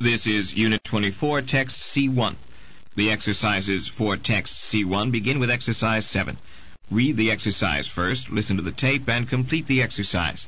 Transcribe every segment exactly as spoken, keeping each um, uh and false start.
This is Unit twenty-four, Text C one. The exercises for Text C one begin with Exercise seven. Read the exercise first, listen to the tape, and complete the exercise.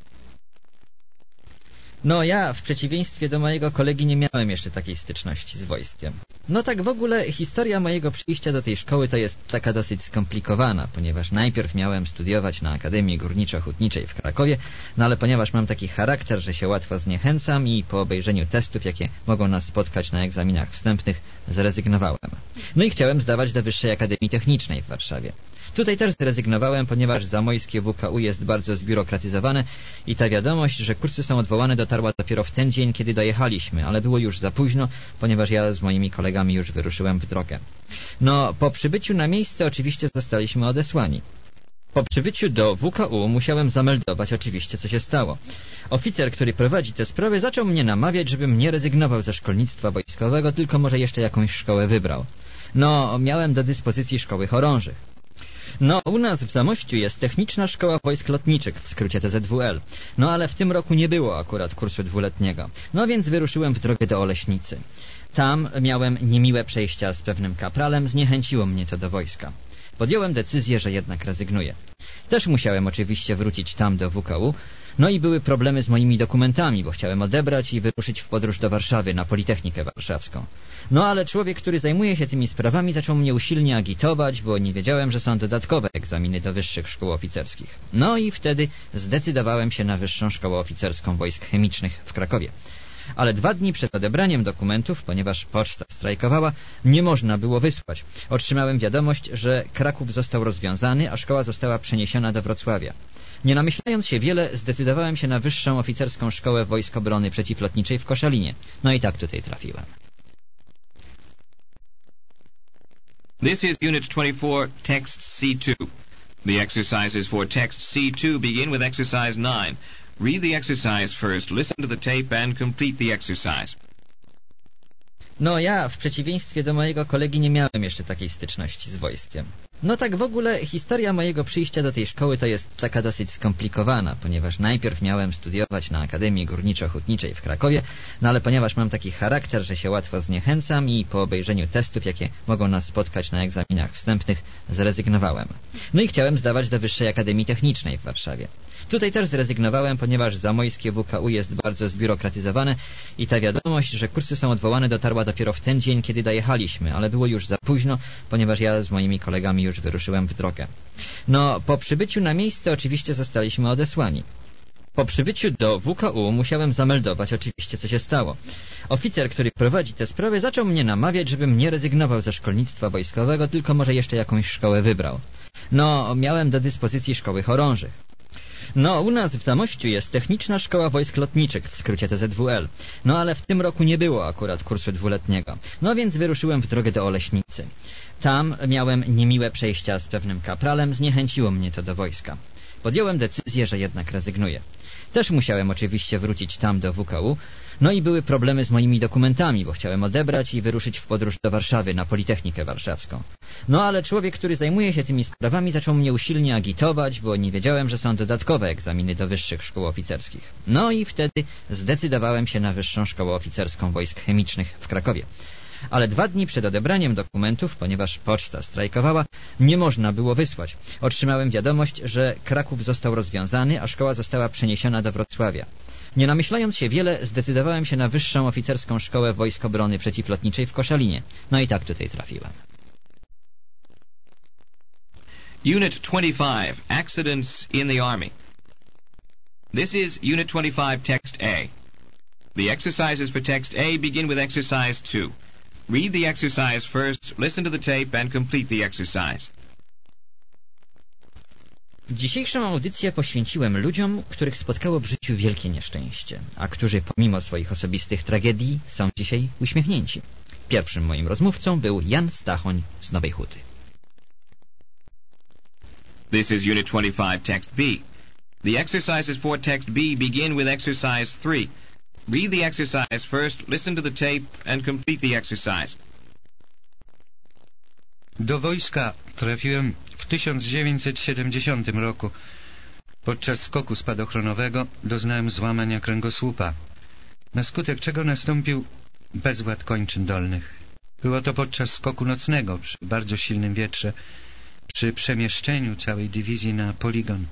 No ja, w przeciwieństwie do mojego kolegi, nie miałem jeszcze takiej styczności z wojskiem. No tak w ogóle historia mojego przyjścia do tej szkoły to jest taka dosyć skomplikowana, ponieważ najpierw miałem studiować na Akademii Górniczo-Hutniczej w Krakowie, no ale ponieważ mam taki charakter, że się łatwo zniechęcam i po obejrzeniu testów, jakie mogą nas spotkać na egzaminach wstępnych, zrezygnowałem. No i chciałem zdawać do Wyższej Akademii Technicznej w Warszawie. Tutaj też zrezygnowałem, ponieważ zamojskie W K U jest bardzo zbiurokratyzowane i ta wiadomość, że kursy są odwołane, dotarła dopiero w ten dzień, kiedy dojechaliśmy, ale było już za późno, ponieważ ja z moimi kolegami już wyruszyłem w drogę. No, po przybyciu na miejsce oczywiście zostaliśmy odesłani. Po przybyciu do W K U musiałem zameldować oczywiście, co się stało. Oficer, który prowadzi te sprawy, zaczął mnie namawiać, żebym nie rezygnował ze szkolnictwa wojskowego, tylko może jeszcze jakąś szkołę wybrał. No, miałem do dyspozycji szkoły chorążych. No, u nas w Zamościu jest Techniczna Szkoła Wojsk Lotniczych, w skrócie T Z W L. No, ale w tym roku nie było akurat kursu dwuletniego. No, więc wyruszyłem w drogę do Oleśnicy. Tam miałem niemiłe przejścia z pewnym kapralem, zniechęciło mnie to do wojska. Podjąłem decyzję, że jednak rezygnuję. Też musiałem oczywiście wrócić tam do W K U, no i były problemy z moimi dokumentami, bo chciałem odebrać i wyruszyć w podróż do Warszawy, na Politechnikę Warszawską. No ale człowiek, który zajmuje się tymi sprawami, zaczął mnie usilnie agitować, bo nie wiedziałem, że są dodatkowe egzaminy do wyższych szkół oficerskich. No i wtedy zdecydowałem się na Wyższą Szkołę Oficerską Wojsk Chemicznych w Krakowie. Ale dwa dni przed odebraniem dokumentów, ponieważ poczta strajkowała, nie można było wysłać. Otrzymałem wiadomość, że Kraków został rozwiązany, a szkoła została przeniesiona do Wrocławia. Nie namyślając się wiele, zdecydowałem się na Wyższą Oficerską Szkołę Wojsk Obrony Przeciwlotniczej w Koszalinie. No i tak tutaj trafiłem. This is Unit twenty-four, Text C two. The exercises for Text C two begin with Exercise nine. Read the exercise first, listen to the tape, and complete the exercise. No ja, w przeciwieństwie do mojego kolegi, nie miałem jeszcze takiej styczności z wojskiem. No tak w ogóle historia mojego przyjścia do tej szkoły to jest taka dosyć skomplikowana, ponieważ najpierw miałem studiować na Akademii Górniczo-Hutniczej w Krakowie, no ale ponieważ mam taki charakter, że się łatwo zniechęcam i po obejrzeniu testów, jakie mogą nas spotkać na egzaminach wstępnych, zrezygnowałem. No i chciałem zdawać do Wyższej Akademii Technicznej w Warszawie. Tutaj też zrezygnowałem, ponieważ zamojskie W K U jest bardzo zbiurokratyzowane i ta wiadomość, że kursy są odwołane, dotarła dopiero w ten dzień, kiedy dojechaliśmy, ale było już za późno, ponieważ ja z moimi kolegami już wyruszyłem w drogę. No, po przybyciu na miejsce oczywiście zostaliśmy odesłani. Po przybyciu do W K U musiałem zameldować oczywiście, co się stało. Oficer, który prowadzi te sprawy, zaczął mnie namawiać, żebym nie rezygnował ze szkolnictwa wojskowego, tylko może jeszcze jakąś szkołę wybrał. No, miałem do dyspozycji szkoły chorążych. No, u nas w Zamościu jest Techniczna Szkoła Wojsk Lotniczych, w skrócie T Z W L. No, ale w tym roku nie było akurat kursu dwuletniego. No, więc wyruszyłem w drogę do Oleśnicy. Tam miałem niemiłe przejścia z pewnym kapralem, zniechęciło mnie to do wojska. Podjąłem decyzję, że jednak rezygnuję. Też musiałem oczywiście wrócić tam do W K U, no i były problemy z moimi dokumentami, bo chciałem odebrać i wyruszyć w podróż do Warszawy, na Politechnikę Warszawską. No ale człowiek, który zajmuje się tymi sprawami, zaczął mnie usilnie agitować, bo nie wiedziałem, że są dodatkowe egzaminy do wyższych szkół oficerskich. No i wtedy zdecydowałem się na Wyższą Szkołę Oficerską Wojsk Chemicznych w Krakowie. Ale dwa dni przed odebraniem dokumentów, ponieważ poczta strajkowała, nie można było wysłać. Otrzymałem wiadomość, że Kraków został rozwiązany, a szkoła została przeniesiona do Wrocławia. Nie namyślając się wiele, zdecydowałem się na Wyższą Oficerską Szkołę Wojsk Obrony Przeciwlotniczej w Koszalinie. No i tak tutaj trafiłem. Unit twenty-five, Accidents in the Army. This is Unit twenty-five, Text A. The exercises for Text A begin with Exercise two. Read the exercise first, listen to the tape, and complete the exercise. Dzisiejszą audycję poświęciłem ludziom, których spotkało w życiu wielkie nieszczęście, a którzy pomimo swoich osobistych tragedii są dzisiaj uśmiechnięci. Pierwszym moim rozmówcą był Jan Stachoń z Nowej Huty. This is Unit twenty-five, Text B. The exercises for Text B begin with Exercise three. Read the exercise first, listen to the tape, and complete the exercise. Do wojska trafiłem w tysiąc dziewięćset siedemdziesiątym roku. Podczas skoku spadochronowego doznałem złamania kręgosłupa, na skutek czego nastąpił bezwład kończyn dolnych. Było to podczas skoku nocnego, przy bardzo silnym wietrze, przy przemieszczeniu całej dywizji na poligon.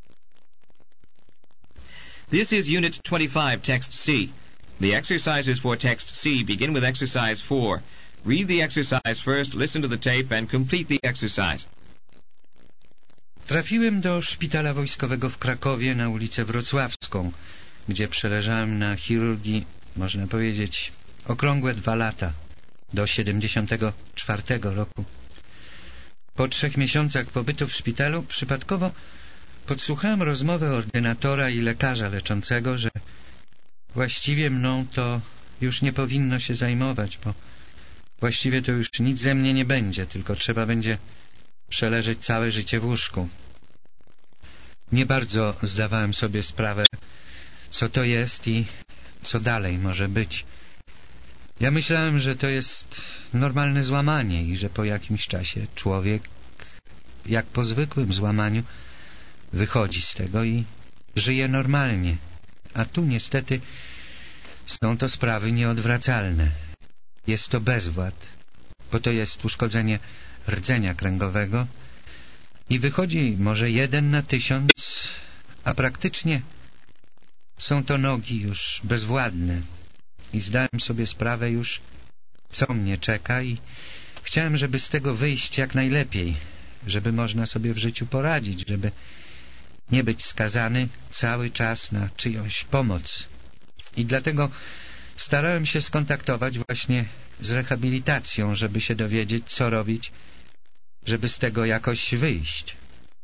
This is Unit twenty-five, Text C. The exercises for Text C begin with Exercise four. Read the exercise first, listen to the tape, and complete the exercise. Trafiłem do szpitala wojskowego w Krakowie na ulicę Wrocławską, gdzie przeleżałem na chirurgii, można powiedzieć, okrągłe dwa lata, do siedemdziesiątego czwartego roku. Po trzech miesiącach pobytu w szpitalu przypadkowo podsłuchałem rozmowę ordynatora i lekarza leczącego, że właściwie mną to już nie powinno się zajmować, bo właściwie to już nic ze mnie nie będzie, tylko trzeba będzie przeleżeć całe życie w łóżku. Nie bardzo zdawałem sobie sprawę, co to jest i co dalej może być. Ja myślałem, że to jest normalne złamanie i że po jakimś czasie człowiek, jak po zwykłym złamaniu, wychodzi z tego i żyje normalnie. A tu niestety są to sprawy nieodwracalne. Jest to bezwład, bo to jest uszkodzenie rdzenia kręgowego i wychodzi może jeden na tysiąc, a praktycznie są to nogi już bezwładne. I zdałem sobie sprawę już, co mnie czeka i chciałem, żeby z tego wyjść jak najlepiej, żeby można sobie w życiu poradzić, żeby nie być skazany cały czas na czyjąś pomoc. I dlatego starałem się skontaktować właśnie z rehabilitacją, żeby się dowiedzieć, co robić, żeby z tego jakoś wyjść.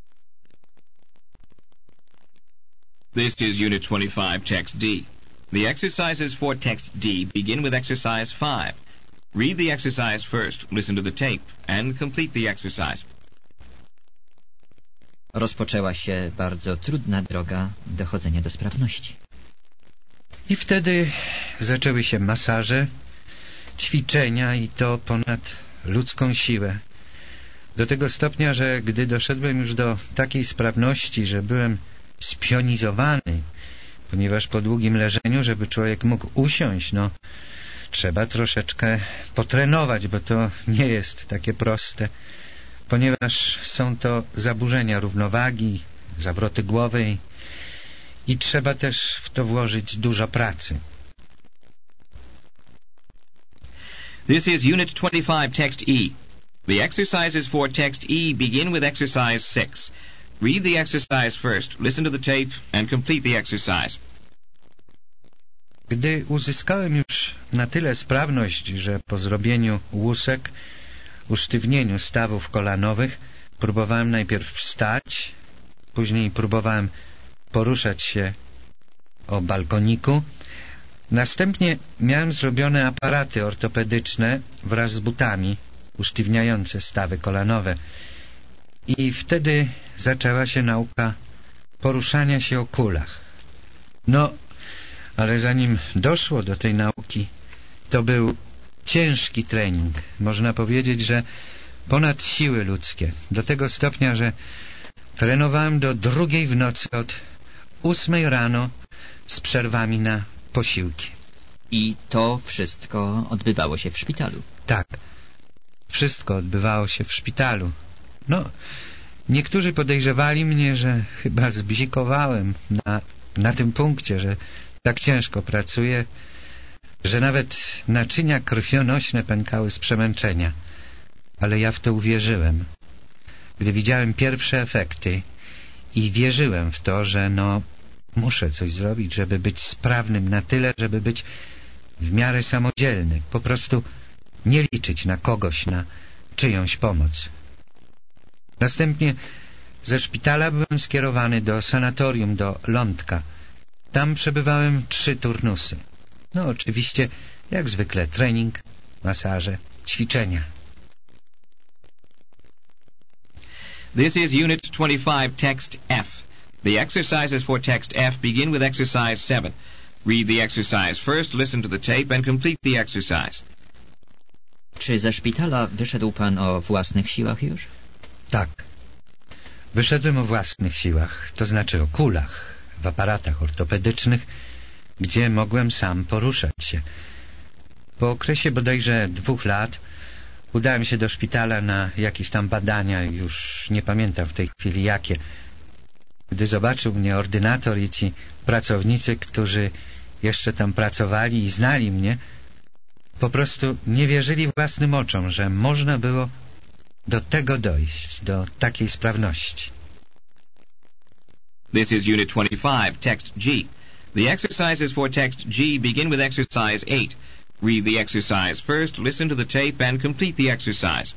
This is Unit twenty-five, Text D. The exercises for Text D begin with Exercise five. Read the exercise first, listen to the tape, and complete the exercise. Rozpoczęła się bardzo trudna droga dochodzenia do sprawności. I wtedy zaczęły się masaże, ćwiczenia i to ponad ludzką siłę. Do tego stopnia, że gdy doszedłem już do takiej sprawności, że byłem spionizowany, ponieważ po długim leżeniu, żeby człowiek mógł usiąść, no trzeba troszeczkę potrenować, bo to nie jest takie proste, ponieważ są to zaburzenia równowagi, zawroty głowy i trzeba też w to włożyć dużo pracy. This is Unit twenty-five, Text E. The exercises for Text E begin with Exercise six. Read the exercise first, listen to the tape, and complete the exercise. Gdy uzyskałem już na tyle sprawność, że po zrobieniu łusek, usztywnieniu stawów kolanowych, próbowałem najpierw wstać, później próbowałem poruszać się o balkoniku. Następnie miałem zrobione aparaty ortopedyczne wraz z butami usztywniające stawy kolanowe. I wtedy zaczęła się nauka poruszania się o kulach. No, ale zanim doszło do tej nauki, to był ciężki trening. Można powiedzieć, że ponad siły ludzkie. Do tego stopnia, że trenowałem do drugiej w nocy od ósmej rano z przerwami na posiłki. I to wszystko odbywało się w szpitalu. Tak, wszystko odbywało się w szpitalu. No, niektórzy podejrzewali mnie, że chyba zbzikowałem na, na tym punkcie, że tak ciężko pracuję, że nawet naczynia krwionośne pękały z przemęczenia. Ale ja w to uwierzyłem. Gdy widziałem pierwsze efekty i wierzyłem w to, że no muszę coś zrobić, żeby być sprawnym na tyle, żeby być w miarę samodzielny. Po prostu nie liczyć na kogoś, na czyjąś pomoc. Następnie ze szpitala byłem skierowany do sanatorium, do Lądka. Tam przebywałem trzy turnusy. No oczywiście, jak zwykle, trening, masaże, ćwiczenia. This is Unit twenty-five, Text F. The exercises for Text F begin with Exercise seven. Read the exercise first, listen to the tape, and complete the exercise. Czy ze szpitala wyszedł pan o własnych siłach już? Tak. Wyszedłem o własnych siłach, to znaczy o kulach, w aparatach ortopedycznych, gdzie mogłem sam poruszać się. Po okresie bodajże dwóch lat udałem się do szpitala na jakieś tam badania, już nie pamiętam w tej chwili jakie. Gdy zobaczył mnie ordynator i ci pracownicy, którzy jeszcze tam pracowali i znali mnie, po prostu nie wierzyli własnym oczom, że można było do tego dojść, do takiej sprawności. This is Unit twenty-five, Text G. The exercises for Text G begin with exercise eight. Read the exercise first, listen to the tape, and complete the exercise.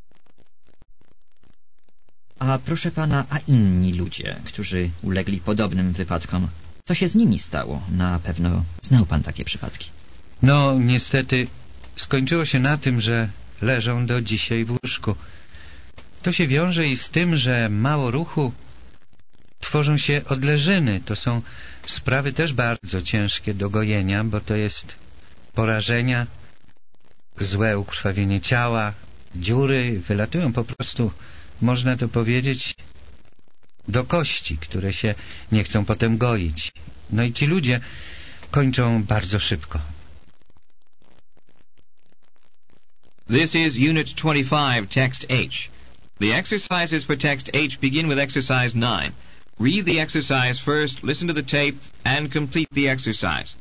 A proszę pana, a inni ludzie, którzy ulegli podobnym wypadkom, co się z nimi stało? Na pewno znał pan takie przypadki. No, niestety skończyło się na tym, że leżą do dzisiaj w łóżku. To się wiąże i z tym, że mało ruchu, tworzą się odleżyny. To są sprawy też bardzo ciężkie do gojenia, bo to jest porażenia, złe ukrwawienie ciała, dziury wylatują po prostu, można to powiedzieć, do kości, które się nie chcą potem goić. No i ci ludzie kończą bardzo szybko. This is Unit twenty-five, Text H. The exercises for Text H begin with exercise nine. Read the exercise first, listen to the tape, and complete the exercise.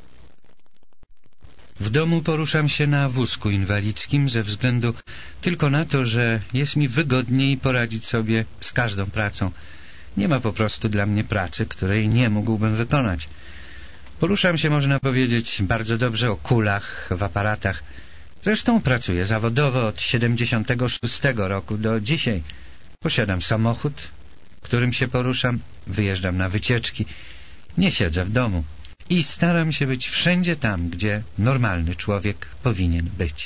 W domu poruszam się na wózku inwalidzkim ze względu tylko na to, że jest mi wygodniej poradzić sobie z każdą pracą. Nie ma po prostu dla mnie pracy, której nie mógłbym wykonać. Poruszam się, można powiedzieć, bardzo dobrze o kulach, w aparatach. Zresztą pracuję zawodowo od siedemdziesiątego szóstego roku do dzisiaj. Posiadam samochód, którym się poruszam, wyjeżdżam na wycieczki, nie siedzę w domu i staram się być wszędzie tam, gdzie normalny człowiek powinien być.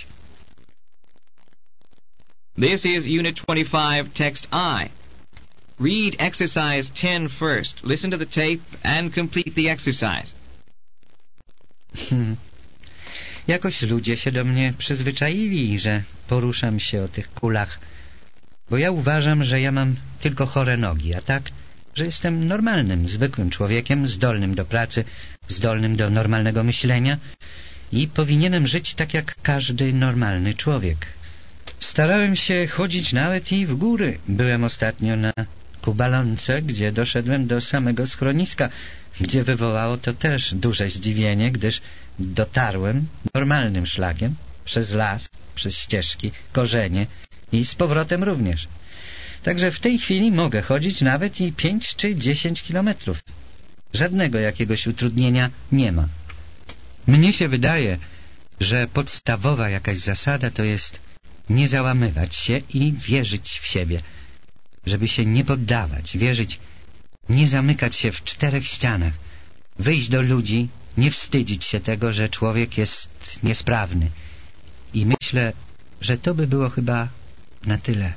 This is Unit twenty-five, Text I. Read exercise ten first, listen to the tape, and complete the exercise. Hmm. Jakoś ludzie się do mnie przyzwyczaili, że poruszam się o tych kulach, bo ja uważam, że ja mam tylko chore nogi, a tak, że jestem normalnym, zwykłym człowiekiem, zdolnym do pracy, zdolnym do normalnego myślenia i powinienem żyć tak jak każdy normalny człowiek. Starałem się chodzić nawet i w góry. Byłem ostatnio na Kubalonce, gdzie doszedłem do samego schroniska, gdzie wywołało to też duże zdziwienie, gdyż dotarłem normalnym szlakiem, przez las, przez ścieżki, korzenie i z powrotem również. Także w tej chwili mogę chodzić nawet i pięć czy dziesięć kilometrów. Żadnego jakiegoś utrudnienia nie ma. Mnie się wydaje, że podstawowa jakaś zasada to jest nie załamywać się i wierzyć w siebie. Żeby się nie poddawać, wierzyć, nie zamykać się w czterech ścianach, wyjść do ludzi, nie wstydzić się tego, że człowiek jest niesprawny. I myślę, że to by było chyba na tyle.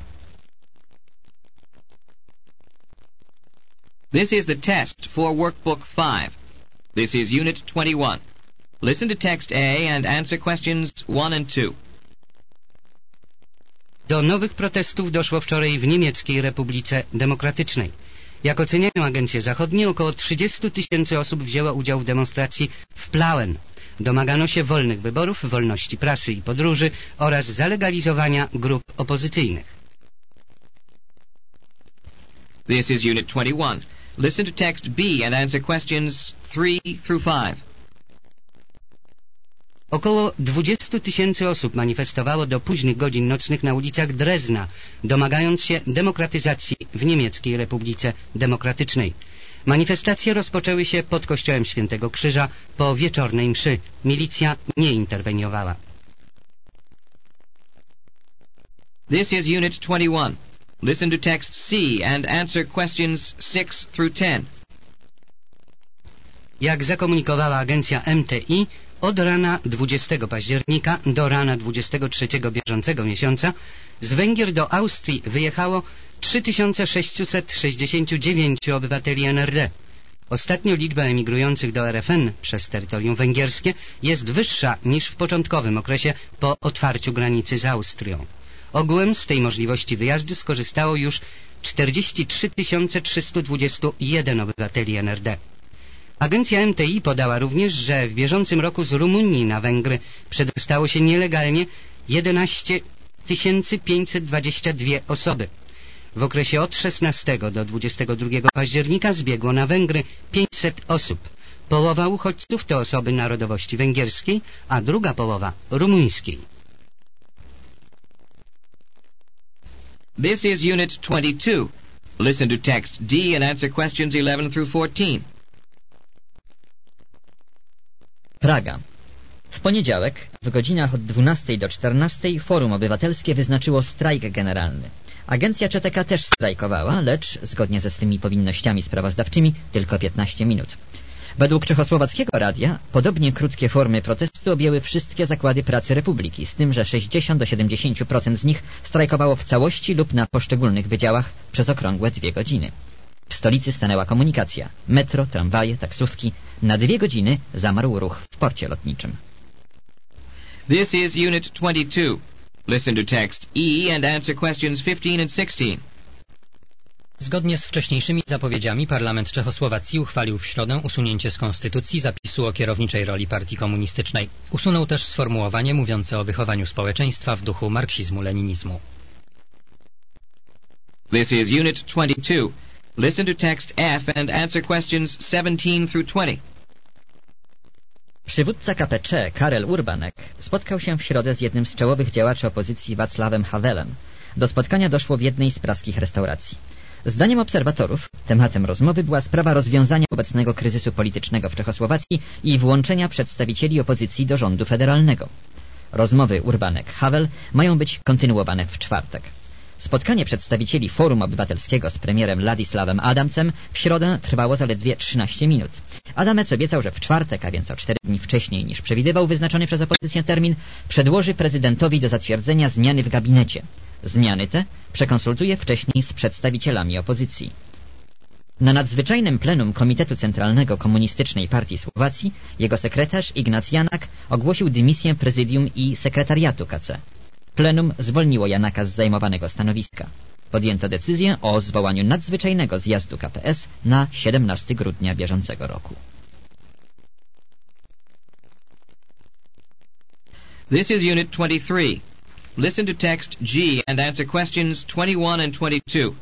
This is the test for Workbook five. This is Unit twenty-one. Listen to Text A and answer questions one and two. Do nowych protestów doszło wczoraj w Niemieckiej Republice Demokratycznej. Jak oceniają agencje zachodnie, około trzydzieści tysięcy osób wzięło udział w demonstracji w Plauen. Domagano się wolnych wyborów, wolności prasy i podróży oraz zalegalizowania grup opozycyjnych. This is Unit twenty-one. Listen to Text B and answer questions three through five. Około dwadzieścia tysięcy osób manifestowało do późnych godzin nocnych na ulicach Drezna, domagając się demokratyzacji w Niemieckiej Republice Demokratycznej. Manifestacje rozpoczęły się pod kościołem Świętego Krzyża po wieczornej mszy. Milicja nie interweniowała. This is Unit twenty-one. Listen to Text C and answer questions six through ten. Jak zakomunikowała agencja M T I, od rana dwudziestego października do rana dwudziestego trzeciego bieżącego miesiąca z Węgier do Austrii wyjechało trzy tysiące sześćset sześćdziesiąt dziewięć obywateli N R D. Ostatnio liczba emigrujących do R F N przez terytorium węgierskie jest wyższa niż w początkowym okresie po otwarciu granicy z Austrią. Ogółem z tej możliwości wyjazdu skorzystało już czterdzieści trzy tysiące trzysta dwadzieścia jeden obywateli N R D. Agencja M T I podała również, że w bieżącym roku z Rumunii na Węgry przedostało się nielegalnie jedenaście tysięcy pięćset dwadzieścia dwie osoby. W okresie od szesnastego do dwudziestego drugiego października zbiegło na Węgry pięćset osób. Połowa uchodźców to osoby narodowości węgierskiej, a druga połowa rumuńskiej. This is Unit twenty-two. Listen to text D and answer questions eleven through fourteen. Praga. W poniedziałek w godzinach od dwunastej do czternastej Forum Obywatelskie wyznaczyło strajk generalny. Agencja C T K też strajkowała, lecz zgodnie ze swymi powinnościami sprawozdawczymi tylko piętnaście minut. Według czechosłowackiego radia podobnie krótkie formy protestu objęły wszystkie zakłady pracy Republiki, z tym, że sześćdziesiąt do siedemdziesięciu procent z nich strajkowało w całości lub na poszczególnych wydziałach przez okrągłe dwie godziny. W stolicy stanęła komunikacja. Metro, tramwaje, taksówki. Na dwie godziny zamarł ruch w porcie lotniczym. This is Unit twenty-two. Listen to text E and answer questions fifteen and sixteen. Zgodnie z wcześniejszymi zapowiedziami Parlament Czechosłowacji uchwalił w środę usunięcie z konstytucji zapisu o kierowniczej roli partii komunistycznej. Usunął też sformułowanie mówiące o wychowaniu społeczeństwa w duchu marksizmu-leninizmu. This is Unit twenty-two. Listen to text F and answer questions seventeen through twenty. Przywódca K P C, Karel Urbanek, spotkał się w środę z jednym z czołowych działaczy opozycji Václavem Havelem. Do spotkania doszło w jednej z praskich restauracji. Zdaniem obserwatorów tematem rozmowy była sprawa rozwiązania obecnego kryzysu politycznego w Czechosłowacji i włączenia przedstawicieli opozycji do rządu federalnego. Rozmowy Urbanek-Havel mają być kontynuowane w czwartek. Spotkanie przedstawicieli Forum Obywatelskiego z premierem Ladisławem Adamcem w środę trwało zaledwie trzynaście minut. Adamec obiecał, że w czwartek, a więc o cztery dni wcześniej niż przewidywał wyznaczony przez opozycję termin, przedłoży prezydentowi do zatwierdzenia zmiany w gabinecie. Zmiany te przekonsultuje wcześniej z przedstawicielami opozycji. Na nadzwyczajnym plenum Komitetu Centralnego Komunistycznej Partii Słowacji jego sekretarz Ignac Janak ogłosił dymisję prezydium i sekretariatu K C. Plenum zwolniło Janaka z zajmowanego stanowiska. Podjęto decyzję o zwołaniu nadzwyczajnego zjazdu K P S na siedemnastego grudnia bieżącego roku. This is Unit twenty-three. Listen to text G and answer questions twenty-one and twenty-two.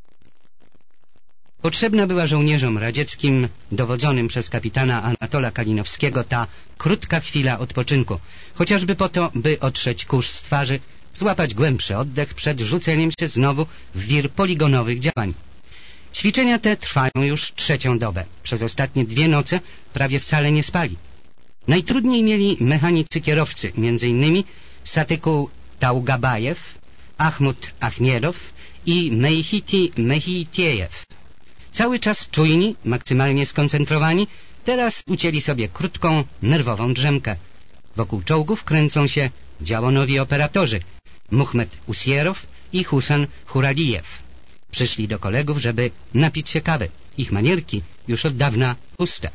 Potrzebna była żołnierzom radzieckim dowodzonym przez kapitana Anatola Kalinowskiego ta krótka chwila odpoczynku, chociażby po to, by otrzeć kurz z twarzy, złapać głębszy oddech przed rzuceniem się znowu w wir poligonowych działań. Ćwiczenia te trwają już trzecią dobę. Przez ostatnie dwie noce prawie wcale nie spali. Najtrudniej mieli mechanicy kierowcy, między innymi Satyku Taugabajew, Ahmud Achmiedow i Mejhiti Mehitiejew. Cały czas czujni, maksymalnie skoncentrowani, teraz ucięli sobie krótką, nerwową drzemkę. Wokół czołgów kręcą się działonowi operatorzy Muhmed Usierow i Husan Huralijew. Przyszli do kolegów, żeby napić się kawy. Ich manierki już od dawna puste.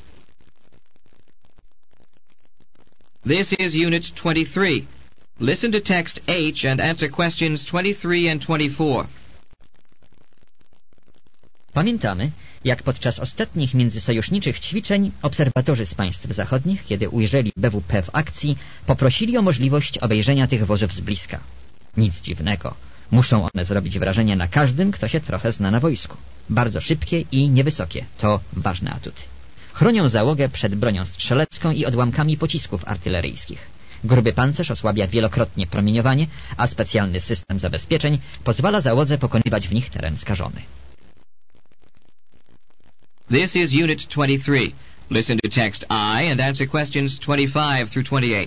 This is Unit twenty-three. Listen to text H and answer questions twenty-three and twenty-four. Pamiętamy, jak podczas ostatnich międzysojuszniczych ćwiczeń obserwatorzy z państw zachodnich, kiedy ujrzeli B W P w akcji, poprosili o możliwość obejrzenia tych wozów z bliska. Nic dziwnego. Muszą one zrobić wrażenie na każdym, kto się trochę zna na wojsku. Bardzo szybkie i niewysokie. To ważne atuty. Chronią załogę przed bronią strzelecką i odłamkami pocisków artyleryjskich. Gruby pancerz osłabia wielokrotnie promieniowanie, a specjalny system zabezpieczeń pozwala załodze pokonywać w nich teren skażony. This is Unit twenty-three. Listen to text I and answer questions twenty-five through twenty-eight.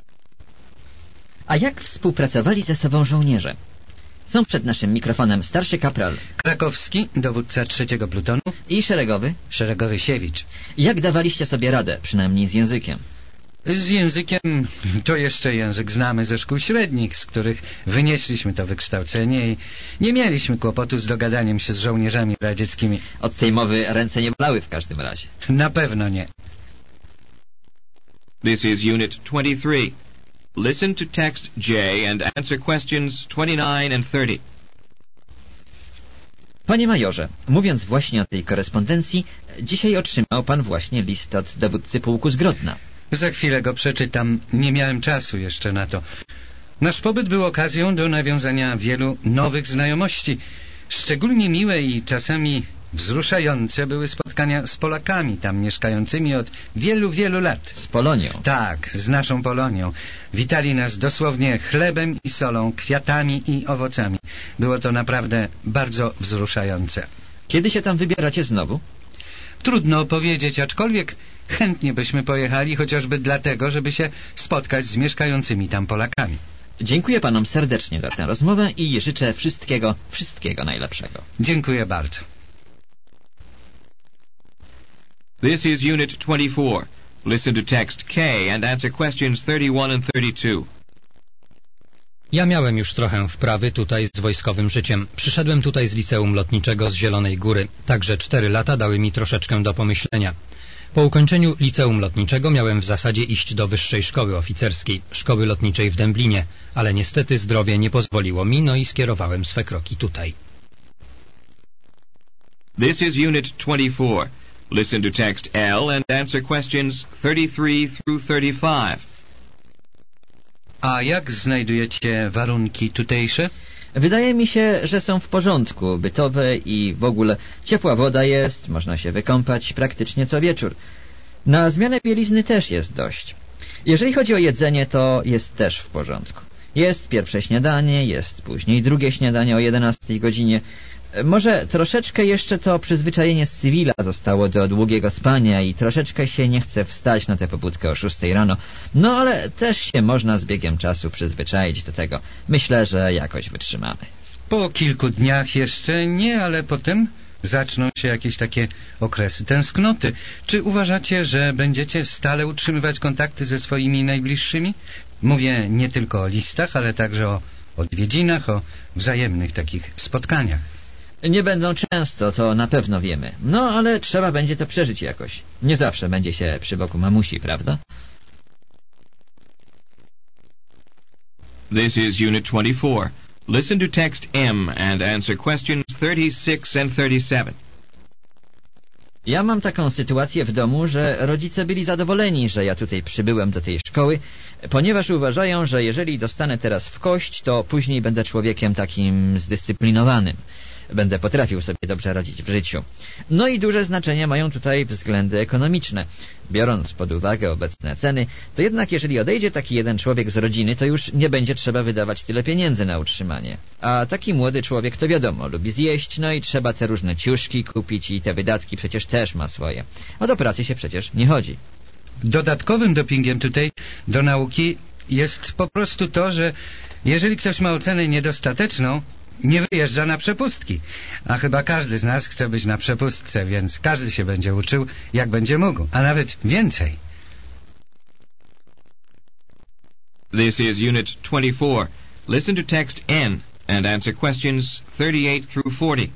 A jak współpracowali ze sobą żołnierze? Są przed naszym mikrofonem starszy kapral Krakowski, dowódca trzeciego plutonu, i szeregowy. szeregowy Siewicz. Jak dawaliście sobie radę, przynajmniej z językiem? Z językiem to jeszcze język znamy ze szkół średnich, z których wynieśliśmy to wykształcenie i nie mieliśmy kłopotu z dogadaniem się z żołnierzami radzieckimi. Od tej mowy ręce nie bolały w każdym razie. Na pewno nie. This is Unit twenty-three. Listen to text J and answer questions twenty-nine and thirty. Panie majorze, mówiąc właśnie o tej korespondencji, dzisiaj otrzymał pan właśnie list od dowódcy pułku z Grodna. Za chwilę go przeczytam. Nie miałem czasu jeszcze na to. Nasz pobyt był okazją do nawiązania wielu nowych znajomości. Szczególnie miłe i czasami wzruszające były spotkania z Polakami tam mieszkającymi od wielu, wielu lat. Z Polonią. Tak, z naszą Polonią. Witali nas dosłownie chlebem i solą, kwiatami i owocami. Było to naprawdę bardzo wzruszające. Kiedy się tam wybieracie znowu? Trudno powiedzieć, aczkolwiek chętnie byśmy pojechali, chociażby dlatego, żeby się spotkać z mieszkającymi tam Polakami. Dziękuję panom serdecznie za tę rozmowę i życzę wszystkiego, wszystkiego najlepszego. Dziękuję bardzo. This is Unit twenty-four. Listen to text K and answer questions thirty-one and thirty-two. Ja miałem już trochę wprawy tutaj z wojskowym życiem. Przyszedłem tutaj z liceum lotniczego z Zielonej Góry. Także cztery lata dały mi troszeczkę do pomyślenia. Po ukończeniu liceum lotniczego miałem w zasadzie iść do wyższej szkoły oficerskiej, szkoły lotniczej w Dęblinie, ale niestety zdrowie nie pozwoliło mi, no i skierowałem swe kroki tutaj. This is Unit twenty-four. Listen to text L and answer questions thirty-three through thirty-five. A jak znajdujecie warunki tutejsze? Wydaje mi się, że są w porządku, bytowe i w ogóle ciepła woda jest, można się wykąpać praktycznie co wieczór. Na zmianę bielizny też jest dość. Jeżeli chodzi o jedzenie, to jest też w porządku. Jest pierwsze śniadanie, jest później drugie śniadanie o jedenastej godzinie. Może troszeczkę jeszcze to przyzwyczajenie z cywila zostało do długiego spania i troszeczkę się nie chce wstać na tę pobudkę o szóstej rano. No ale też się można z biegiem czasu przyzwyczaić do tego. Myślę, że jakoś wytrzymamy. Po kilku dniach jeszcze nie, ale potem zaczną się jakieś takie okresy tęsknoty. Czy uważacie, że będziecie stale utrzymywać kontakty ze swoimi najbliższymi? Mówię nie tylko o listach, ale także o odwiedzinach, o wzajemnych takich spotkaniach. Nie będą często, to na pewno wiemy. No, ale trzeba będzie to przeżyć jakoś. Nie zawsze będzie się przy boku mamusi, prawda? This is Unit twenty-four. Listen to text M and answer questions thirty-six and thirty-seven. Ja mam taką sytuację w domu, że rodzice byli zadowoleni, że ja tutaj przybyłem do tej szkoły, ponieważ uważają, że jeżeli dostanę teraz w kość, to później będę człowiekiem takim zdyscyplinowanym. Będę potrafił sobie dobrze radzić w życiu. No i duże znaczenie mają tutaj względy ekonomiczne. Biorąc pod uwagę obecne ceny, to jednak jeżeli odejdzie taki jeden człowiek z rodziny, to już nie będzie trzeba wydawać tyle pieniędzy na utrzymanie. A taki młody człowiek to wiadomo, lubi zjeść, no i trzeba te różne ciuszki kupić i te wydatki przecież też ma swoje. A do pracy się przecież nie chodzi. Dodatkowym dopingiem tutaj do nauki jest po prostu to, że jeżeli ktoś ma ocenę niedostateczną, nie wyjeżdża na przepustki. A chyba każdy z nas chce być na przepustce, więc każdy się będzie uczył, jak będzie mógł, a nawet więcej. This is Unit twenty-four. Listen to text N and answer questions thirty-eight through forty.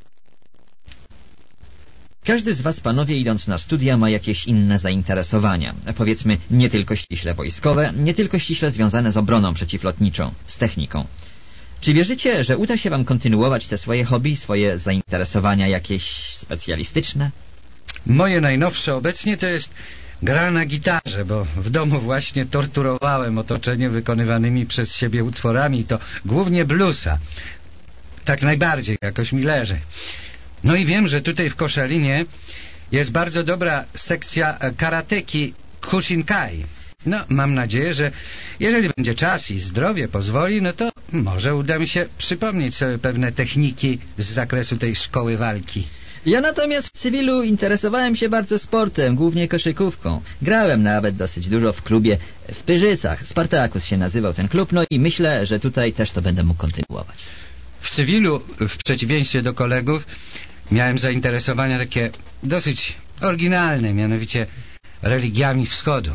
Każdy z was, panowie, idąc na studia, ma jakieś inne zainteresowania. Powiedzmy, nie tylko ściśle wojskowe, nie tylko ściśle związane z obroną przeciwlotniczą, z techniką. Czy wierzycie, że uda się wam kontynuować te swoje hobby, swoje zainteresowania jakieś specjalistyczne? Moje najnowsze obecnie to jest gra na gitarze, bo w domu właśnie torturowałem otoczenie wykonywanymi przez siebie utworami i to głównie bluesa. Tak najbardziej, jakoś mi leży. No i wiem, że tutaj w Koszalinie jest bardzo dobra sekcja karateki Kushinkai. No, mam nadzieję, że jeżeli będzie czas i zdrowie pozwoli, no to może uda mi się przypomnieć sobie pewne techniki z zakresu tej szkoły walki. Ja natomiast w cywilu interesowałem się bardzo sportem, głównie koszykówką. Grałem nawet dosyć dużo w klubie w Pyrzycach. Spartakus się nazywał ten klub, no i myślę, że tutaj też to będę mógł kontynuować. W cywilu, w przeciwieństwie do kolegów, miałem zainteresowania takie dosyć oryginalne, mianowicie religiami wschodu.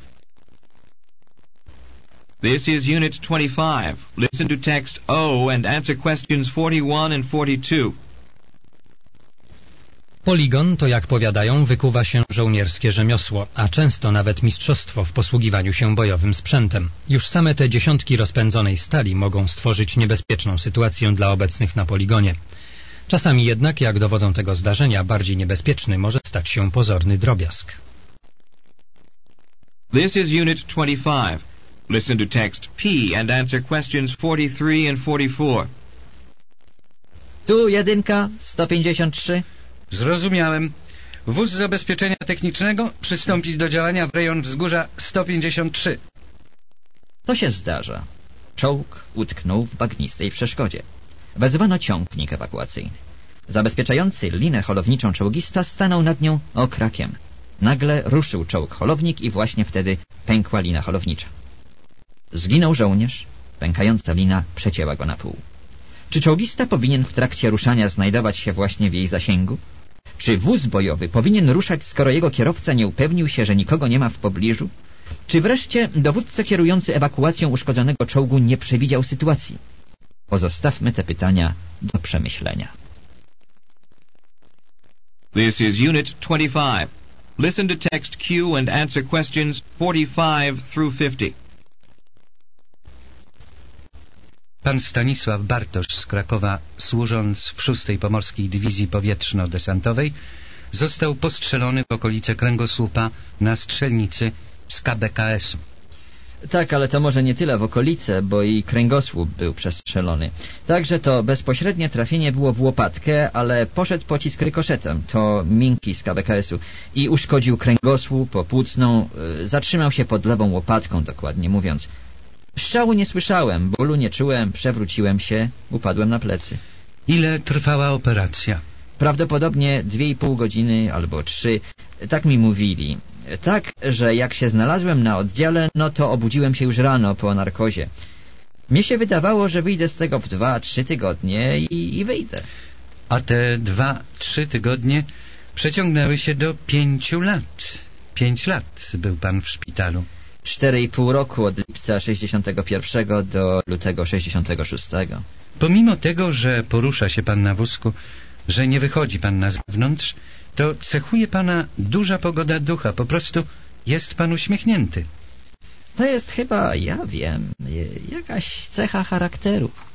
This is Unit twenty-five. Listen to text O and answer questions forty-one and forty-two. Poligon to, jak powiadają, wykuwa się żołnierskie rzemiosło, a często nawet mistrzostwo w posługiwaniu się bojowym sprzętem. Już same te dziesiątki rozpędzonej stali mogą stworzyć niebezpieczną sytuację dla obecnych na poligonie. Czasami jednak, jak dowodzą tego zdarzenia, bardziej niebezpieczny może stać się pozorny drobiazg. This is Unit twenty-five. Listen to text P and answer questions forty-three and forty-four. Tu jedynka, sto pięćdziesiąt trzy. Zrozumiałem. Wóz zabezpieczenia technicznego przystąpić do działania w rejon wzgórza sto pięćdziesiąt trzy. To się zdarza. Czołg utknął w bagnistej przeszkodzie. Wezwano ciągnik ewakuacyjny. Zabezpieczający linę holowniczą czołgista stanął nad nią okrakiem. Nagle ruszył czołg holownik i właśnie wtedy pękła lina holownicza. Zginął żołnierz, pękająca lina przecięła go na pół. Czy czołgista powinien w trakcie ruszania znajdować się właśnie w jej zasięgu? Czy wóz bojowy powinien ruszać, skoro jego kierowca nie upewnił się, że nikogo nie ma w pobliżu? Czy wreszcie dowódca kierujący ewakuacją uszkodzonego czołgu nie przewidział sytuacji? Pozostawmy te pytania do przemyślenia. This is Unit twenty-five. Listen to text Q and answer questions forty-five through fifty. Pan Stanisław Bartosz z Krakowa, służąc w szóstej Pomorskiej Dywizji Powietrzno-Desantowej, został postrzelony w okolice kręgosłupa na strzelnicy z K B K S u. Tak, ale to może nie tyle w okolice, bo i kręgosłup był przestrzelony. Także to bezpośrednie trafienie było w łopatkę, ale poszedł pocisk rykoszetem, to Minki z K B K S u, i uszkodził kręgosłup, płucną, yy, zatrzymał się pod lewą łopatką, dokładnie mówiąc. Strzału nie słyszałem, bólu nie czułem, przewróciłem się, upadłem na plecy. Ile trwała operacja? Prawdopodobnie dwie i pół godziny albo trzy, tak mi mówili. Tak, że jak się znalazłem na oddziale, no to obudziłem się już rano po narkozie. Mnie się wydawało, że wyjdę z tego w dwa, trzy tygodnie i, i wyjdę. A te dwa, trzy tygodnie przeciągnęły się do pięciu lat. Pięć lat był pan w szpitalu. Cztery i pół roku od lipca sześćdziesiątego pierwszego do lutego sześćdziesiątego szóstego. Pomimo tego, że porusza się pan na wózku, że nie wychodzi pan na zewnątrz, to cechuje pana duża pogoda ducha. Po prostu jest pan uśmiechnięty. To jest chyba, ja wiem, jakaś cecha charakteru.